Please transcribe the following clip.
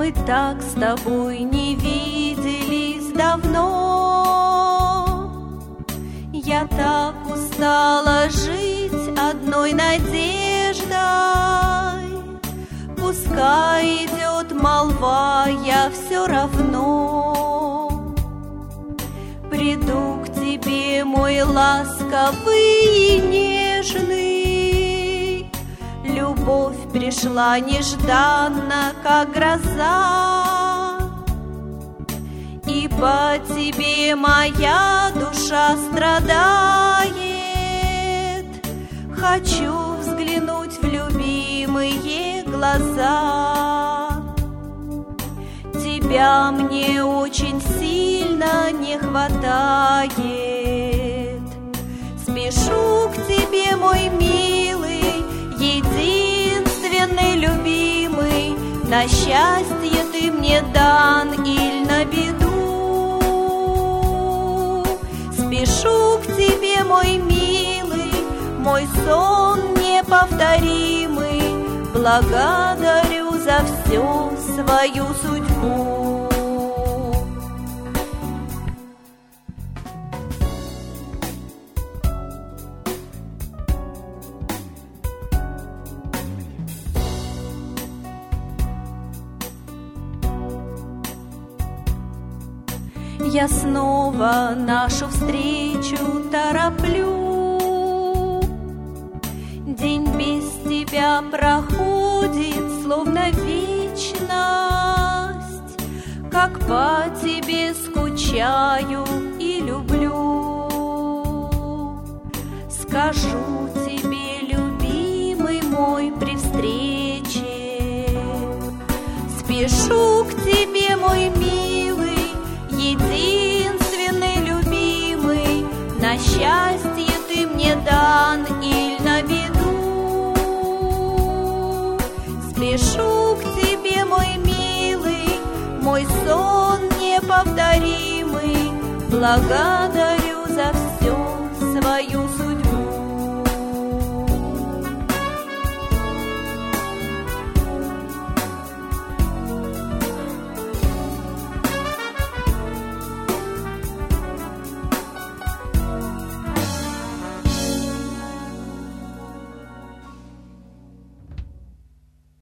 Мы так с тобой не виделись давно. Я так устала жить одной надеждой. Пускай идет молва, я все равно приду к тебе, мой ласковый и нежный. Любовь пришла нежданно, как гроза, и по тебе моя душа страдает. Хочу взглянуть в любимые глаза. Тебя мне очень сильно не хватает. Спешу к тебе, мой милый, единственный любимый. На счастье ты мне дан иль на беду. Спешу к тебе, мой милый, мой сон неповторимый. Благодарю за всю свою судьбу. Я снова нашу встречу тороплю. День без тебя проходит, словно вечность. Как по тебе скучаю и люблю. Скажу тебе, любимый мой, при встрече. Спешу к тебе, мой милый, единственный любимый. На счастье ты мне дан иль на беду. Спешу к тебе, мой милый, мой сон неповторимый. Благодарю